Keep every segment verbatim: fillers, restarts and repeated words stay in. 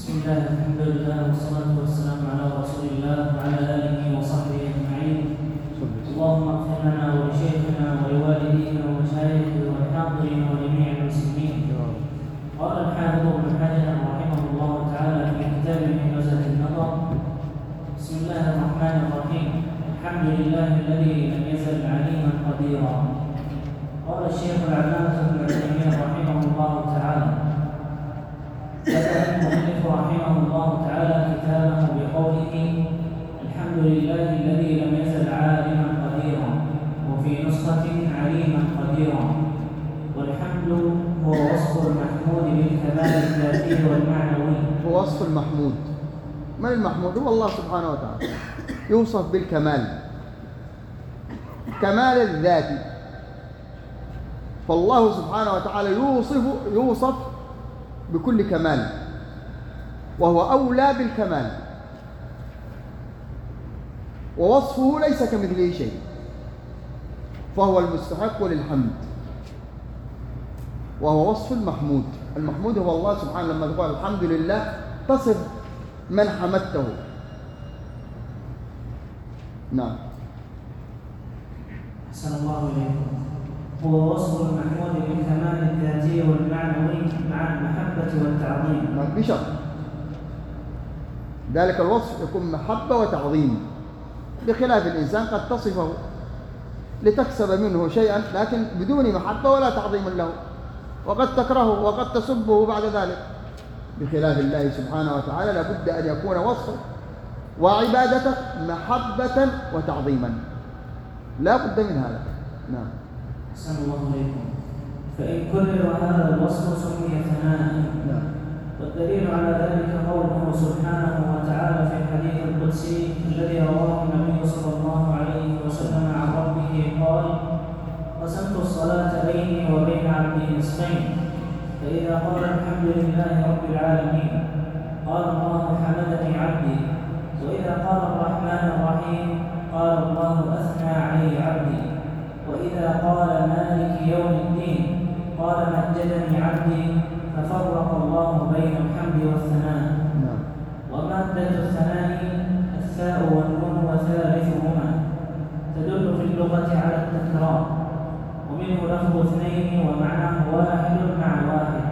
بسم الله الحمد لله والصلاة والسلام على رسول الله وعلى آله وصحبه أجمعين. اللهم اغفر لنا ولشيخنا ولوالدينا ومشايخنا والحاضرين وجميع المسلمين. قال الحافظ ابن حجر رحمه الله تعالى في كتابه نزهة النظر: بسم الله الرحمن الرحيم. الحمد لله الذي لم يزل عليما قديرا. قال الشيخ العلامة ابن عثيمين رحمه الله تعالى: بدأ المؤلف رحمه الله تعالى كتابه بقوله: الحمد لله الذي لم يزل عالما قديرا، وفي نسخة عليما قديرا. والحمد هو وصف المحمود بالكمال الذاتي والمعنوي. هو وصف المحمود. من المحمود؟ هو الله سبحانه وتعالى، يوصف بالكمال، كمال الذاتي. فالله سبحانه وتعالى يوصف يوصف بكل كمال، وهو أولى بالكمال، ووصفه ليس كمثله شيء، فهو المستحق للحمد، وهو وصف المحمود. المحمود هو الله سبحانه. لما تقول الحمد لله تصف من حمدته. نعم. أحسن الله إليكم. هو وصف المحمود بالكمال الذاتي والمعنوي مع المحبة والتعظيم. بشرط ذلك الوصف يكون محبة وتعظيم، بخلاف الإنسان قد تصفه لتكسب منه شيئا لكن بدون محبة ولا تعظيم له، وقد تكرهه وقد تسبه بعد ذلك. بخلاف الله سبحانه وتعالى لابد أن يكون وصفه وعبادته محبة وتعظيما، لا بد من هذا. نعم. أحسن الله إليكم. فإن كرر هذا الوصف سمي ثناء. نعم. والدليل على ذلك قوله سبحانه وتعالى في الحديث القدسي الذي رواه النبي صلى الله عليه وسلم عن ربه قال: قسمت الصلاة بيني وبين عبدي نصفين، فإذا قال الحمد لله رب العالمين قال الله حمدني عبدي، وإذا قال الرحمن الرحيم قال الله أثنى علي عبدي، وإذا قال مالك يوم الدين قال مجدني عبدي، ففرق الله بين الحمد والثناء. نعم. ومادة الثناء الثاء والنون وثالثهما تدل في اللغة على التكرار، ومنه لفظ اثنين ومعناه واحد مع واحد.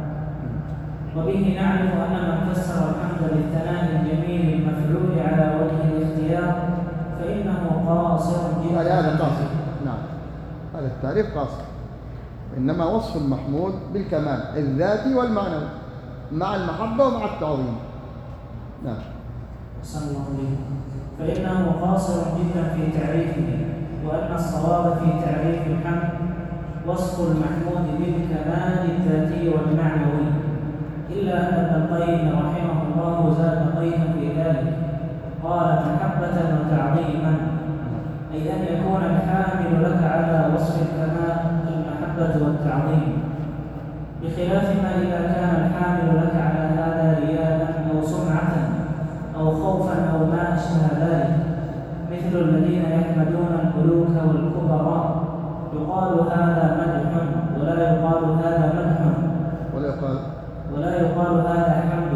وبه نعرف أن من فسر الحمد بالثناء الجميل المفعول على وجه الاختيار فإنه قاصر جدا. هذا قاصر. نعم، هذا التعريف قاصر. إنما وصف المحمود بالكمال الذاتي والمعنوي مع المحبة ومع التعظيم. نعم. أحسن الله إليكم. فإنه قاصر جدا في تعريفه، وأن الصواب في تعريف الحمد وصف المحمود بالكمال الذاتي والمعنوي، إلا أن ابن القيم رحمه الله زاد قيدا في ذلك، قال محبة وتعظيما، أي أن يكون الحامل لك على وصف الكمال المحبة والتعظيم، بخلاف ما إذا كان الحامل لك على هذا رياء أو سمعة أو خوفا أو ما أشبه ذلك، مثل الذين يحمدون الملوك والكبراء، يقال هذا مدح ولا يقال هذا مدح، ولا يقال ولا يقال هذا حمد،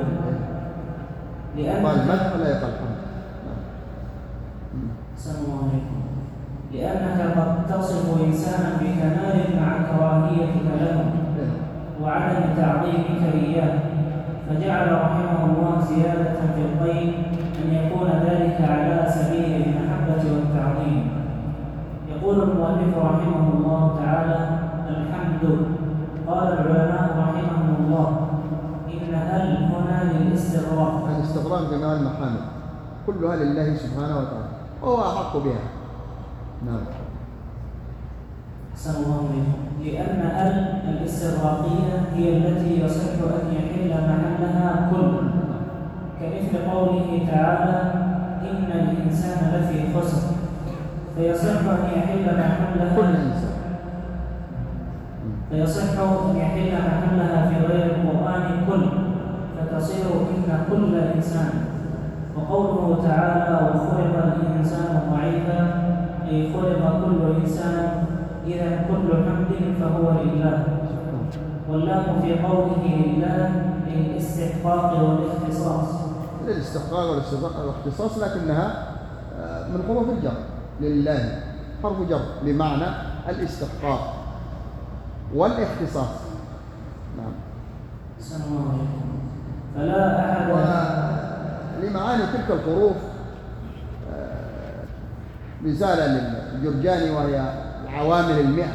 لأن يقال مدح ولا يقال حمد. أحسن الله عليكم. لأنك قد تصف إنسانا بكمال مع كراهيتك له وعدم تعظيمك إياه، فجعل رحمه الله زيادة في القيد أن يكون ذلك على سبيل المحبة والتعظيم. يقول المؤلف رحمه الله تعالى: الحمد. قال العلماء رحمهم الله: إن هل هنا للاستغراق. الاستغراق جميع المحامد كلها لله سبحانه وتعالى، وهو أحق بها. نعم. أحسن الله عليكم. لأن ال الاستغراقية هي التي يصح أن يحل محلها كل، كمثل قوله تعالى: إن الإنسان لفي خسر، فيصح أن يحل محلها كل إنسان، فيصح أن يحل محلها في غير القرآن كل، فتصير إن كل إنسان. وقوله تعالى: وخلق الإنسان ضعيفا، أي خلق كل إنسان، إذا كل حمد فهو لله. واللام في قوله لله للاستحقاق والاختصاص. للاستحقاق والاختصاص، لكنها من حروف الجر. لله حرف جر بمعنى الاستحقاق والاختصاص. نعم. أحسن الله عليكم. فلا أحد. ولمعاني تلك الحروف رسالة للجرجاني وهي العوامل المئة،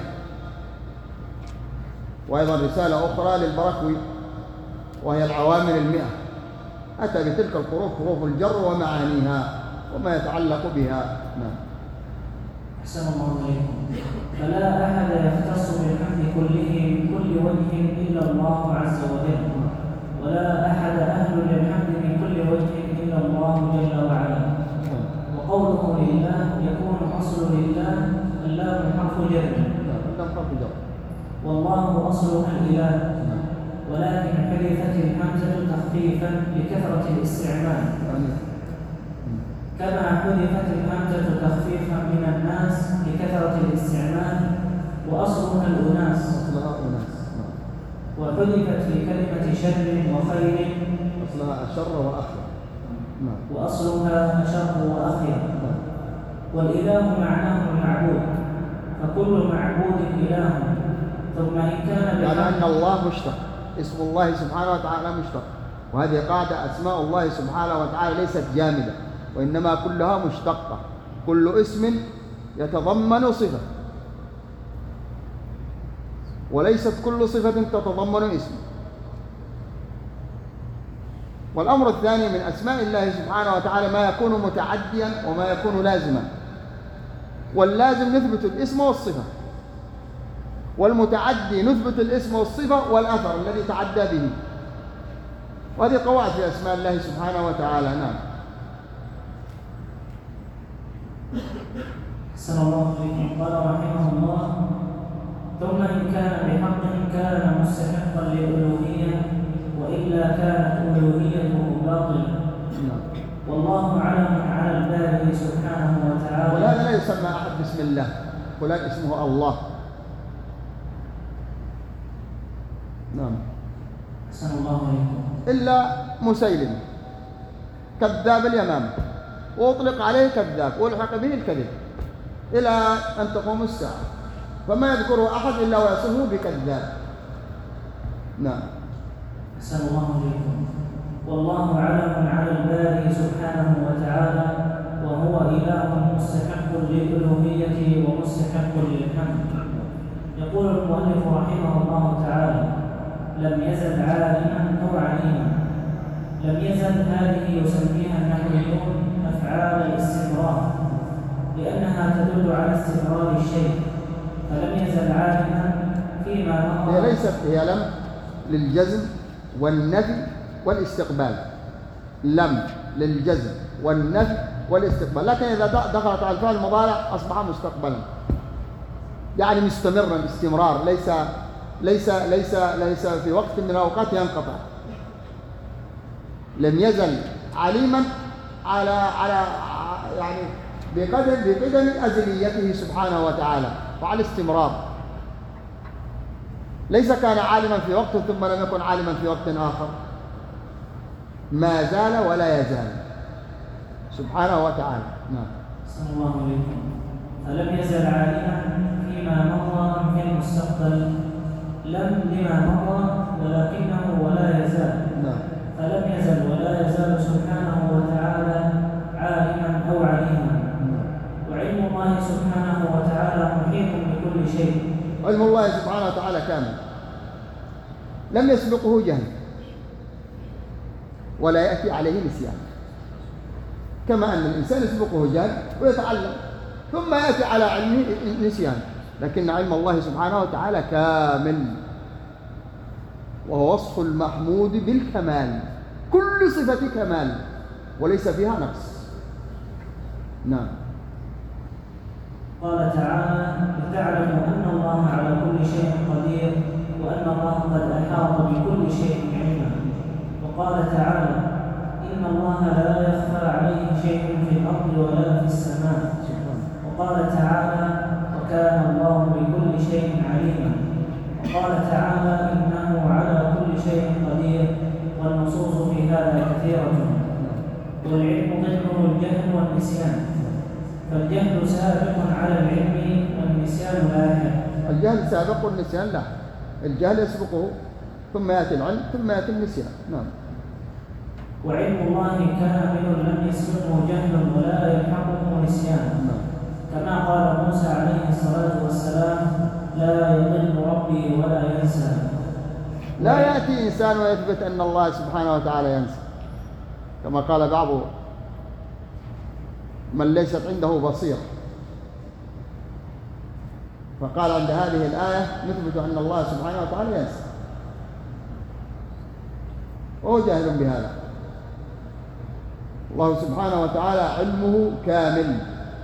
وأيضا رسالة أخرى للبركوي وهي العوامل المئة، أتى بتلك الحروف حروف الجر ومعانيها وما يتعلق بها. نعم. أحسن الله عليكم. فلا أحد يختص بالحمد كله من كل وجه إلا الله عز وجل، ولا أحد أهل للحمد من كل وجه إلا الله جل وعلا. وقوله لله يكون أصل لله اللام حرف جر، والله أصلها الإله، ولكن حذفت الحمزة تخفيفا لكثرة الاستعمال، كما حذفت الحمزة تخفيفا من الناس لكثرة الاستعمال، وأصلها الأناس، وحذفت في كلمة شر وخير، أصلها أشر وأخير، وأصلها أشر وأخير. والإله معناه المعبود، فكل معبود إله. ثم إن كان يعني أن الله مشتق، اسم الله سبحانه وتعالى مشتق، وهذه قاعدة أسماء الله سبحانه وتعالى ليست جامدة، وإنما كلها مشتقة، كل اسم يتضمن صفة، وليست كل صفة تتضمن اسم. والأمر الثاني من أسماء الله سبحانه وتعالى ما يكون متعديا وما يكون لازما، واللازم نثبت الاسم والصفة، والمتعدي نثبت الاسم والصفة والأثر الذي تعدى به، وهذه قواعد في أسماء الله سبحانه وتعالى. نعم. أحسن الله عليكم. قال رحمه الله: ثم إن كان بحق كان مستحقا للألوهية، وإلا كانت ألوهيته باطلة. والله علم على الباري سبحانه وتعالى. ولهذا لا يسمى أحد بسم الله، فلان اسمه الله. نعم. أحسن الله عليكم. إلا مسيلم كذاب اليمامة، وأطلق عليه كذاب والحق به الكذب إلى أن تقوم الساعة، فما يذكره أحد إلا ويصفه بكذاب. نعم. أحسن الله عليكم. والله علم على الباري سبحانه وتعالى، وهو إله مستحق للألوهية ومستحق للحمد. يقول المؤلف رحمه الله تعالى: لم يزل عالما أو عليما. لم يزل هذه يسميها النحويون أفعال الاستمرار، لأنها تدل على استمرار الشيء، فلم يزل عالما فيما مضى. هي ليست هي لم للجزم والنفي والاستقبال، لم للجزم والنفي والاستقبال، لكن إذا دخلت على الفعل المضارع أصبح مستقبلا، يعني مستمرا باستمرار، ليس ليس ليس ليس في وقت من الأوقات ينقطع. لم يزل عليما على على يعني بقدر بقدم أزليته سبحانه وتعالى وعلى استمرار، ليس كان عالما في وقت ثم لم يكن عالما في وقت آخر، ما زال ولا يزال سبحانه وتعالى. نعم. صلى الله عليكم. فلم يزل عالما فيما مضى في المستقبل، لم لما مضى ولكنه ولا يزال. نعم. فلم يزل ولا يزال سبحانه وتعالى عالما أو عليما. وعلم الله سبحانه وتعالى محيط بكل شيء. علم الله سبحانه وتعالى كامل، لم يسبقه جهل ولا يأتي عليه نسيان، كما أن الإنسان يسبقه جهل ويتعلم ثم يأتي على علمه نسيان، لكن علم الله سبحانه وتعالى كامل، وهو وصف المحمود بالكمال، كل صفة كمال وليس فيها نقص. نعم. قال تعالى: لتعلموا أن الله على كل شيء قدير، وأن الله قد أحاط بكل شيء علما. وقال تعالى: إن الله لا يخفى عليه شيء في الأرض ولا في السماء. وقال تعالى: وكان الله بكل شيء عليما. وقال تعالى: إنه على كل شيء قدير، والنصوص في هذا كثيرة. والعلم ضده الجهل والنسيان، فالجهل سابق على العلم والنسيان لاحق. الجهل سابق والنسيان لاحق، الجهل يسبقه ثم يأتي العلم ثم يأتي النسيان. نعم. وعلم الله كامل لم يسبقه جهل ولا يلحقه نسيان. نعم. كما قال موسى عليه الصلاة والسلام: لا يضل ربي ولا ينسى. لا يأتي إنسان ويثبت أن الله سبحانه وتعالى ينسى، كما قال بعض من ليست عنده بصيرة، فقال عند هذه الآية نثبت أن الله سبحانه وتعالى ينسى، وهو جاهل بهذا. الله سبحانه وتعالى علمه كامل،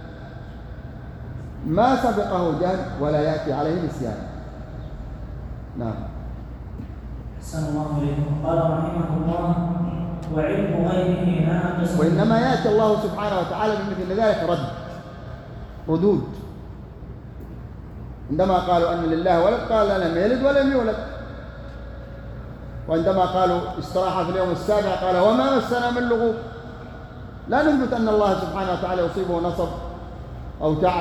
ما سبقه جهل ولا يأتي عليه نسيان. نعم. أحسن الله إليكم. قال رحمه الله: وعلم غيره ناقص. وإنما يأتي الله سبحانه وتعالى بمثل ذلك رد ردود. عندما قالوا أن لله ولد قال لم يلد ولم يولد، وعندما قالوا استراح في اليوم السابع قال وما مسنا من لغوب. لا نثبت أن الله سبحانه وتعالى يصيبه نصب أو تعب.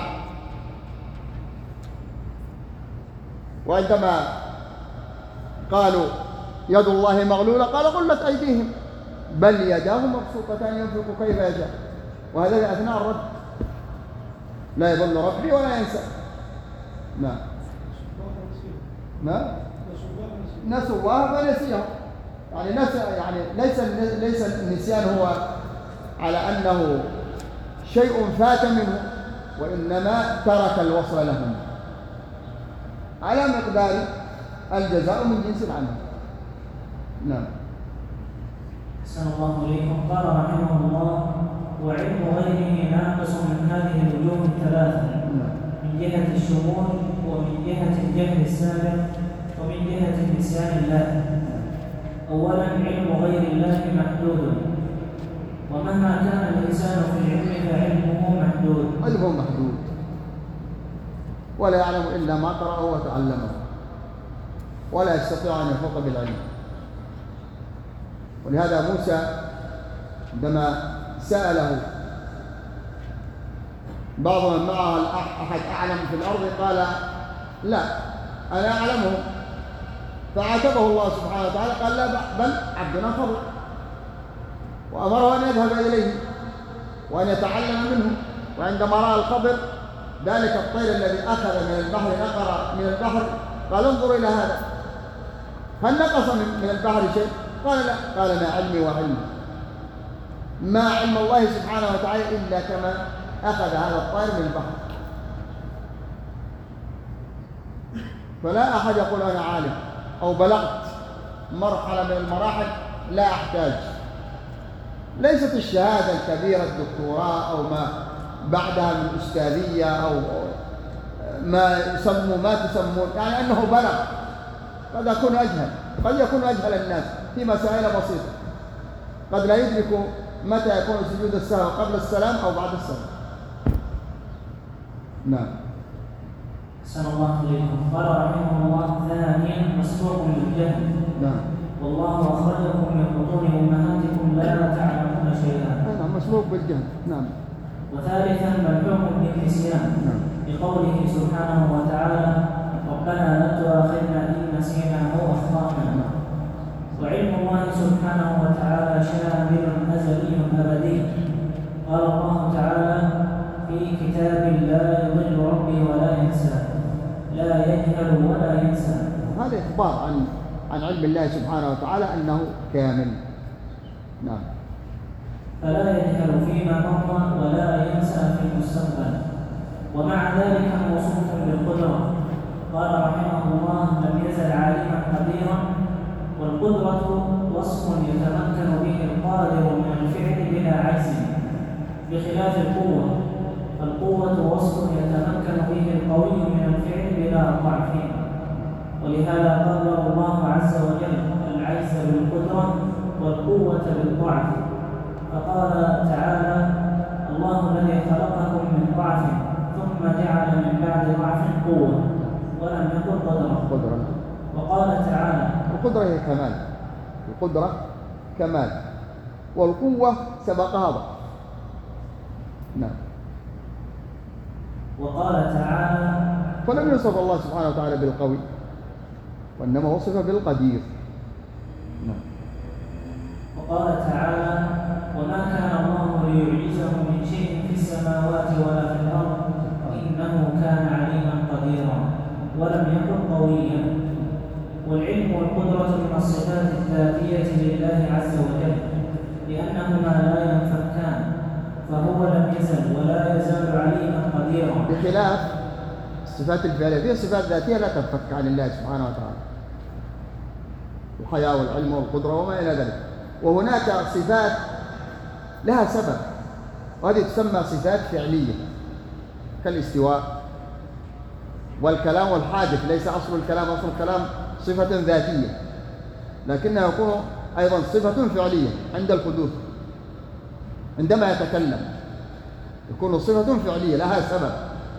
وعندما قالوا يد الله مغلولة قال غلت أيديهم، بل يداه مبسوطتان ينفق كيف يشاء، وهذا في أثناء الرد. لا يضل ربي ولا ينسى. نعم. ما نسوا الله فنسيهم، يعني نسى، يعني ليس ليس النسيان هو على أنه شيء فات منه، وإنما ترك الوصل لهم على مقدار الجزاء من جنس العمل. نعم. أحسن الله إليكم. قال رحمه الله: وعلم غيره ناقص من هذه الوجوه الثلاثة، من جهة الشمول، ومن جهة الجهل السابق، ومن جهة النسيان الله. أولا، علم غير الله محدود، ومهما كان الإنسان في العلم فعلمه محدود. علمه محدود، ولا يعلم إلا ما قرأه وتعلمه، ولا يستطيع أن يفوق بالعلم. ولهذا موسى عندما سأله بعض من معه أحد أعلم في الأرض قال لا أنا أعلمه، فعاتبه الله سبحانه وتعالى قال لا بل عبدنا فضل، وأمره أن يذهب إليه وأن يتعلم منه. وعندما رأى الخضر ذلك الطير الذي أخذ من البحر نقر من البحر قال انظر إلى هذا، هل نقص من البحر شيء؟ قال لا. قال ما علمي وعلمي، ما علم الله سبحانه وتعالى إلا كما أخذ هذا الطير من البحر. فلا أحد يقول أنا عالم أو بلغت مرحلة من المراحل لا أحتاج. ليست الشهادة الكبيرة الدكتوراه أو ما بعدها من أستاذية أو ما يسموا ما تسمون، يعني أنه بلغ. قد يكون أجهل، قد يكون أجهل الناس في مسائل بسيطة، قد لا يدرك متى يكون سجود السهو قبل السلام أو بعد السلام. نعم. أحسن الله إليكم. قال رحمه الله: ثانيا، مسبوق بالجهل. نعم. والله أخرجكم من بطون أمهاتكم لا تعلمون شيئا. نعم، مسبوق بالجهل. نعم. وثالثا، ملحوق بالنسيان. نعم. بقوله سبحانه وتعالى: ربنا لا تؤاخذنا إن نسينا أو أخطأنا. وعلم الله سبحانه وتعالى شامل أزلي أبدي. قال الله تعالى في كتاب: لا يضل ربي ولا ينسى، لا يجهل ولا ينسى. هذا إخبار عن عن علم الله سبحانه وتعالى أنه كامل. نعم. فلا يجهل فيما مضى ولا ينسى في المستقبل، ومع ذلك موصوف بالقدرة. قال رحمه الله: لم يزل عالما قديرا. والقدرة وصف يتمكن به القادر من الفعل بلا عجز، بخلاف القوة، فالقوة وصف يتمكن به القوي من الفعل بلا ضعف. ولهذا قدر الله عز وجل العجز بالقدرة والقوة بالضعف، فقال تعالى: الله الذي خلقكم من ضعف ثم جعل من بعد ضعف قوة، ولم يقل قدرة. قدرة. وقال تعالى: القدرة هي كمال، القدرة كمال، والقوة سبقها ضعف. نعم. وقال تعالى: فلم يوصف الله سبحانه وتعالى بالقوي، وإنما وصف بالقدير. نعم. وقال تعالى: وما كان الله ليعجزه من شيء في السماوات ولا في الأرض إنه كان عليما قديرا ولم يكن قويا. والعلم والقدرة من الصفات الذاتية لله عز وجل، لأنهما لا ينفكان، فهو لم يزل ولا يزال عليما قديرا، بخلاف الصفات الفعلية. فيها صفات ذاتية لا تنفك عن الله سبحانه وتعالى، الحياة والعلم والقدرة وما إلى ذلك. وهناك صفات لها سبب، وهذه تسمى صفات فعلية، كالاستواء والكلام والحادث. ليس أصل الكلام، أصل الكلام صفة ذاتية، لكنها يكون أيضا صفة فعلية عند الحدوث. عندما يتكلم يكون صفة فعلية لها سبب،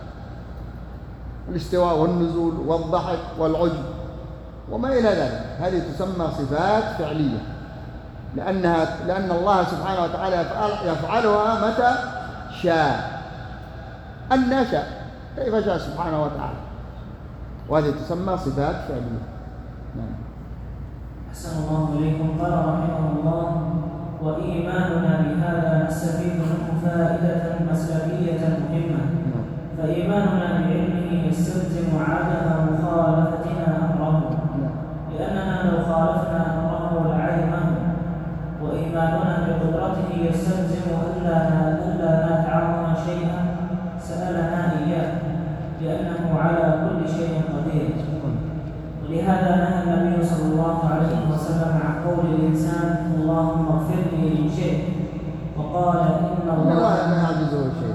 الاستواء والنزول والضحك والعجب وما إلى ذلك، هذه تسمى صفات فعلية، لأنها لأن الله سبحانه وتعالى يفعل يفعلها متى شاء، أن شاء، كيف شاء سبحانه وتعالى، وهذه تسمى صفات فعلية. نعم. أحسن الله إليكم. قال رحمه الله: وإيماننا بهذا نستفيد منه فائدة مسلكية مهمة. فإيماننا بعلمه يستلزم عدم مخالفتنا أمره، لأننا لو خالفنا أمره لعلمه. وإيماننا بقدرته يستلزم ألا ألا نتعظم شيئا سألنا إياه، لأنه على كل شيء قدير. ولهذا نهى النبي صلى الله عليه وسلم عن قول الإنسان: اللهم اغفر لي إن شئت، وقال: إن الله لا يعجزه شيء،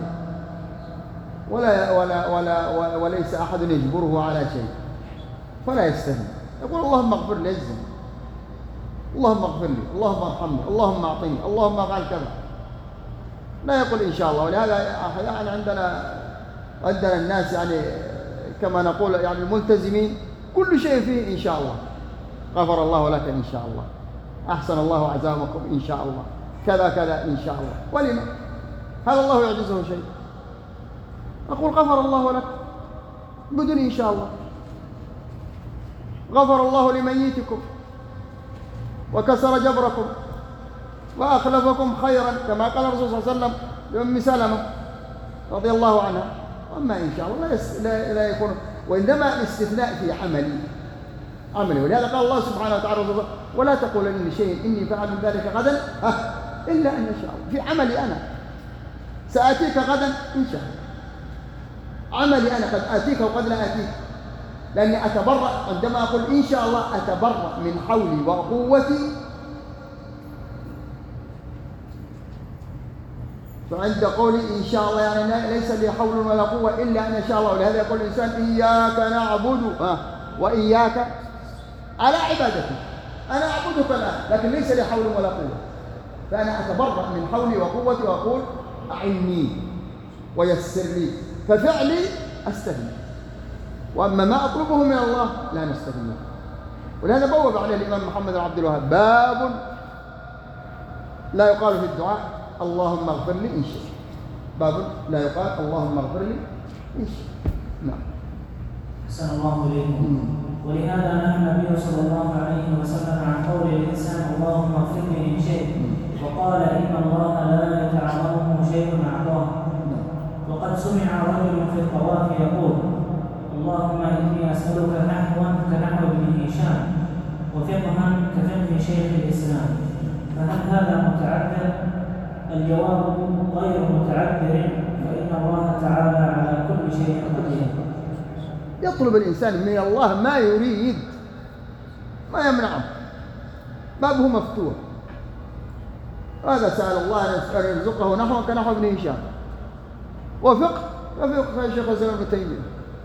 ولا ولا ولا وليس أحد يجبره على شيء، فلا يستهين. يقول: اللهم اغفر لي، يجزم، اللهم اغفر لي، اللهم ارحمني، اللهم أعطني، اللهم افعل كذا، لا يقول إن شاء الله. ولهذا أحيانا عندنا عندنا الناس يعني كما نقول يعني الملتزمين كل شيء فيه إن شاء الله، غفر الله لك إن شاء الله، أحسن الله عزامكم إن شاء الله، كذا كذا إن شاء الله. ولما؟ هل الله يعجزه شيء؟ أقول: غفر الله لك بدون إن شاء الله، غفر الله لميتكم وكسر جبركم وأخلفكم خيرا، كما قال الرسول صلى الله عليه وسلم لأم سلمة رضي الله عنها. وأما إن شاء الله لا, لا يكون، وإنما الاستثناء في عملي عملي ولهذا قال الله سبحانه وتعالى: ولا تقولن لشيء إني فاعل ذلك غدا إلا أن يشاء الله. في عملي أنا سآتيك غدا إن شاء الله، عملي أنا قد آتيك وقد لا آتيك، لأني أتبرأ عندما أقول إن شاء الله أتبرأ من حولي وقوتي. فعند قولي إن شاء الله يعني ليس لي حول ولا قوة إلا أن يشاء الله. ولهذا يقول الإنسان: إياك نعبد وإياك على عبادتي، أنا أعبدك الآن لكن ليس لي حول ولا قوة، فأنا أتبرأ من حولي وقوتي وأقول: أعني ويسر لي، ففعلي أستهين، وأما ما أطلبه من الله لا نستهين. ولهذا بوب عليه الإمام محمد بن عبد الوهاب باب لا يقال في الدعاء اللهم اغفر لي إن شئت، باب لا يقال اللهم اغفر لي إن شئت. نعم. أحسن الله إليكم. ولهذا نهى النبي صلى الله عليه وسلم عن قول الإنسان: اللهم اغفر لي إن شئت، وقال: إن الله لا يتعظمه شيء أعطاه. وقد سمع رجل في الطواف يقول: اللهم إني أسألك نحوا كنحو ابن هشام، وفقها كفقه شيخ الإسلام، فهل هذا متعذر؟ الجواب: غير متعذر، فإن الله تعالى على كل شيء قدير. يطلب الإنسان من الله ما يريد، ما يمنعه، بابه مفتوح. هذا سأل الله أن يرزقه نحو كنحو ابن هشام، وفقه كفقه شيخ الإسلام ابن تيمية،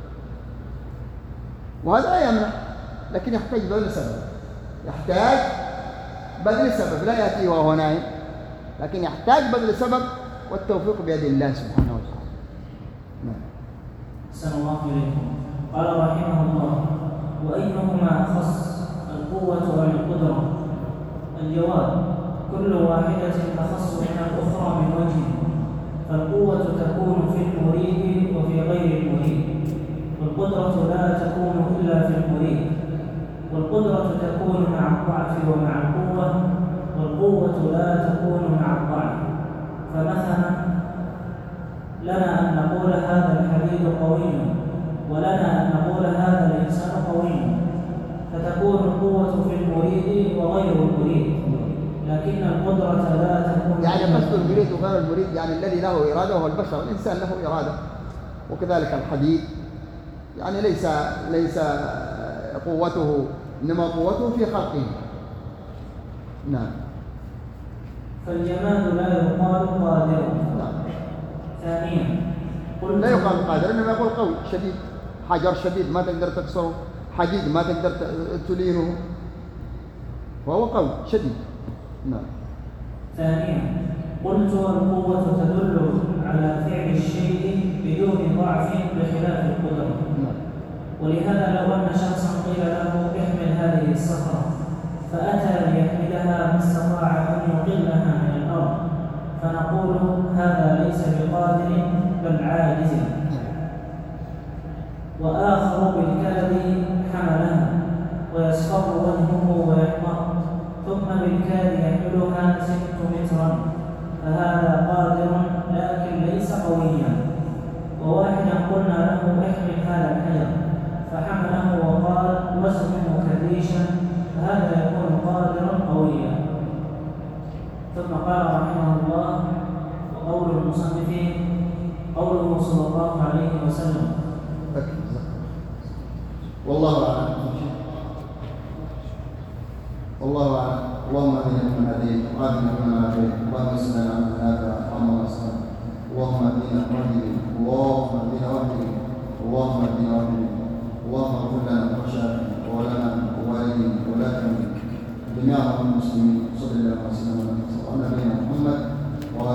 وهذا لا يمنع، لكن يحتاج بذل سبب، يحتاج بذل سبب، لا يأتي وهو نائم، لكن يحتاج بذل سبب، والتوفيق بيد الله سبحانه وتعالى. نعم. أحسن الله إليكم. قال رحمه الله: وأيهما أخص، القوة أو القدرة؟ الجواب: كل واحدة أخص من الأخرى من وجه، فالقوة تكون في المريد وفي غير المريد، والقدرة لا تكون إلا في المريد، والقدرة تكون مع الضعف ومع القوة، والقوة لا تكون مع الضعف. فمثلا لنا أن نقول هذا الحديد قوي، ولنا أن نقول هذا الإنسان قوي، فتكون القوة في المريد وغير المريد، لكن القدرة لا تكون. يعني قصد المريد وغير المريد يعني الذي له إرادة وهو البشر، الإنسان له إرادة، وكذلك الحديد يعني ليس ليس قوته، إنما قوته في خلقه. نعم. فالجماد لا يقال قادر. نعم. ثانيا لا يقال قادر، إنما يقول قوي شديد. حجر شديد ما تقدر تكسره، حديد ما تقدر تلينه، وهو قوي شديد. نعم. ثانيا قلت القوة تدل على فعل الشيء بدون ضعف بخلاف القدرة. نعم. ولهذا لو أن شخصا قيل له احمل هذه الصخرة فأتى ليحملها ما استطاع أن يقلها من الأرض، فنقول هذا ليس بقادر بل عاجز. وآخر بالكاد حملها ويصفر وجهه ويحمر، ثم بالكاد يحملها ست مترا، فهذا قادر لكن ليس قويا. وواحدا قلنا له احمل هذا الحجر فحمله وقال وزنه كبيشا، فهذا يكون قادرا قويا. ثم قال رحمه الله: وقول المصنف قوله صلى الله عليه وسلم. والله أعلم. والله أعلم. اللهم اهدنا فيمن هديت، وعافنا فيمن عافيت، اللهم اسلمنا عمن نافع، اللهم اسلم. اللهم اهدنا واهدنا، اللهم اهدنا واهدنا، اللهم اهدنا واهدنا، اللهم اغفر لنا وشافنا ولنا ووالدينا وولاة جميع المسلمين. صلى الله عليه وسلم على نبينا محمد